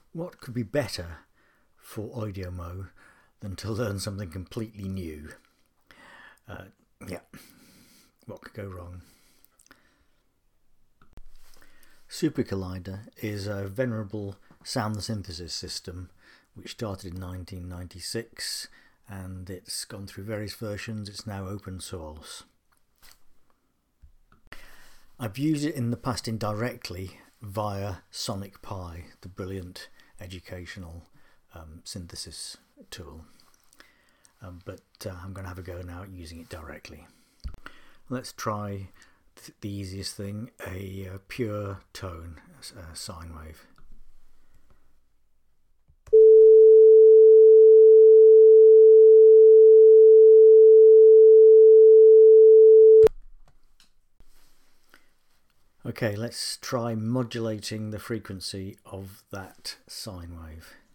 What could be better for AudioMo than to learn something completely new? Yeah, what could go wrong? Super Collider is a venerable sound synthesis system which started in 1996, and it's gone through various versions. It's now open source. I've used it in the past indirectly via Sonic Pi, the brilliant educational synthesis tool, but I'm going to have a go now at using it directly. Let's try the easiest thing, a pure tone sine wave. Okay, let's try modulating the frequency of that sine wave.